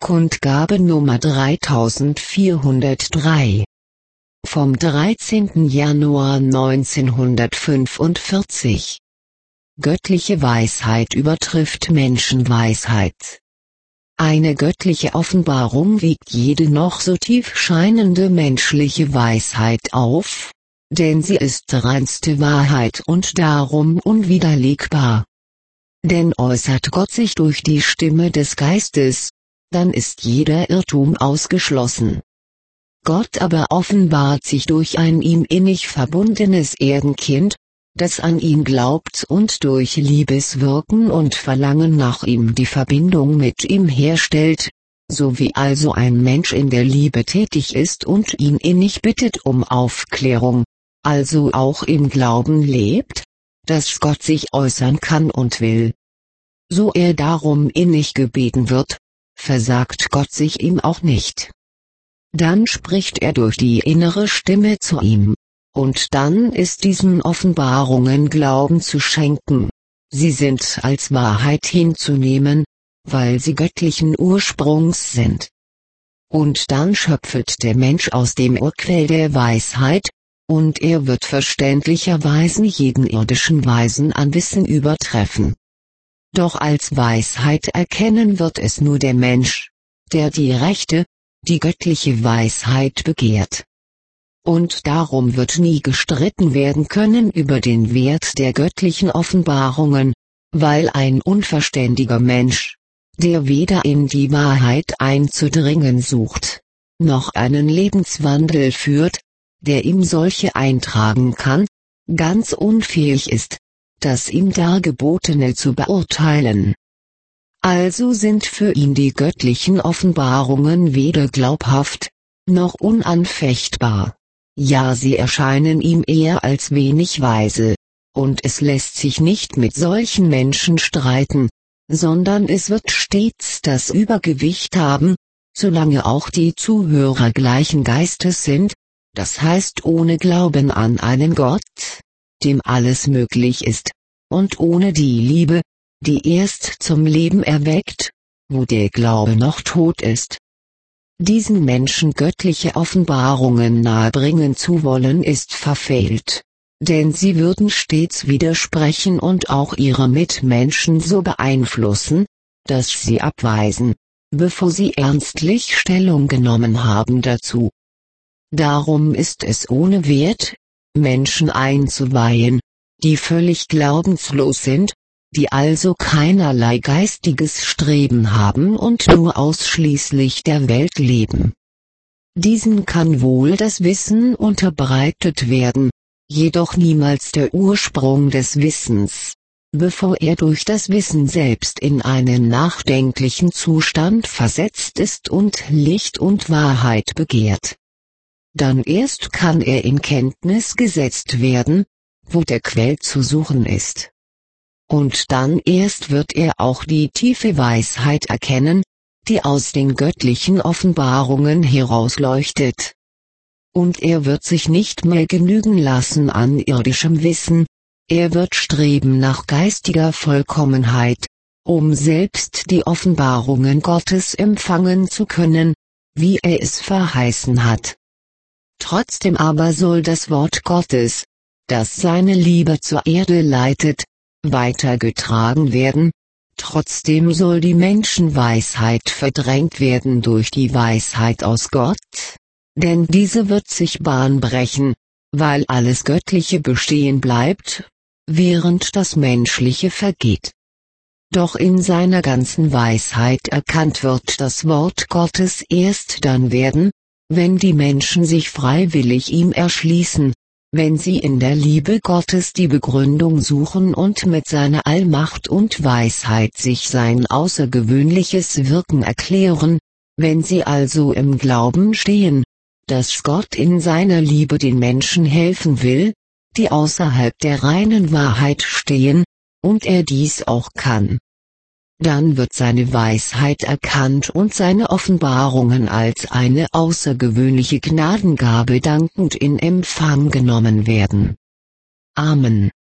Kundgabe Nummer 3403 vom 13. Januar 1945. Göttliche Weisheit übertrifft Menschenweisheit. Eine göttliche Offenbarung wiegt jede noch so tief scheinende menschliche Weisheit auf, denn sie ist reinste Wahrheit und darum unwiderlegbar. Denn äußert Gott sich durch die Stimme des Geistes, dann ist jeder Irrtum ausgeschlossen. Gott aber offenbart sich durch ein ihm innig verbundenes Erdenkind, das an ihn glaubt und durch Liebeswirken und Verlangen nach ihm die Verbindung mit ihm herstellt, so wie also ein Mensch in der Liebe tätig ist und ihn innig bittet um Aufklärung, also auch im Glauben lebt, dass Gott sich äußern kann und will. So er darum innig gebeten wird, versagt Gott sich ihm auch nicht. Dann spricht er durch die innere Stimme zu ihm, und dann ist diesen Offenbarungen Glauben zu schenken, sie sind als Wahrheit hinzunehmen, weil sie göttlichen Ursprungs sind. Und dann schöpfet der Mensch aus dem Urquell der Weisheit, und er wird verständlicherweise jeden irdischen Weisen an Wissen übertreffen. Doch als Weisheit erkennen wird es nur der Mensch, der die rechte, die göttliche Weisheit begehrt. Und darum wird nie gestritten werden können über den Wert der göttlichen Offenbarungen, weil ein unverständiger Mensch, der weder in die Wahrheit einzudringen sucht, noch einen Lebenswandel führt, der ihm solche eintragen kann, ganz unfähig ist, das ihm Dargebotene zu beurteilen. Also sind für ihn die göttlichen Offenbarungen weder glaubhaft, noch unanfechtbar. Ja, sie erscheinen ihm eher als wenig weise, und es lässt sich nicht mit solchen Menschen streiten, sondern es wird stets das Übergewicht haben, solange auch die Zuhörer gleichen Geistes sind, das heißt ohne Glauben an einen Gott, dem alles möglich ist, und ohne die Liebe, die erst zum Leben erweckt, wo der Glaube noch tot ist. Diesen Menschen göttliche Offenbarungen nahebringen zu wollen ist verfehlt, denn sie würden stets widersprechen und auch ihre Mitmenschen so beeinflussen, dass sie abweisen, bevor sie ernstlich Stellung genommen haben dazu. Darum ist es ohne Wert, Menschen einzuweihen, die völlig glaubenslos sind, die also keinerlei geistiges Streben haben und nur ausschließlich der Welt leben. Diesen kann wohl das Wissen unterbreitet werden, jedoch niemals der Ursprung des Wissens, bevor er durch das Wissen selbst in einen nachdenklichen Zustand versetzt ist und Licht und Wahrheit begehrt. Dann erst kann er in Kenntnis gesetzt werden, wo der Quell zu suchen ist. Und dann erst wird er auch die tiefe Weisheit erkennen, die aus den göttlichen Offenbarungen herausleuchtet. Und er wird sich nicht mehr genügen lassen an irdischem Wissen, er wird streben nach geistiger Vollkommenheit, um selbst die Offenbarungen Gottes empfangen zu können, wie er es verheißen hat. Trotzdem aber soll das Wort Gottes, das seine Liebe zur Erde leitet, weitergetragen werden, trotzdem soll die Menschenweisheit verdrängt werden durch die Weisheit aus Gott, denn diese wird sich Bahn brechen, weil alles Göttliche bestehen bleibt, während das Menschliche vergeht. Doch in seiner ganzen Weisheit erkannt wird das Wort Gottes erst dann werden, wenn die Menschen sich freiwillig ihm erschließen, wenn sie in der Liebe Gottes die Begründung suchen und mit seiner Allmacht und Weisheit sich sein außergewöhnliches Wirken erklären, wenn sie also im Glauben stehen, dass Gott in seiner Liebe den Menschen helfen will, die außerhalb der reinen Wahrheit stehen, und er dies auch kann. Dann wird seine Weisheit erkannt und seine Offenbarungen als eine außergewöhnliche Gnadengabe dankend in Empfang genommen werden. Amen.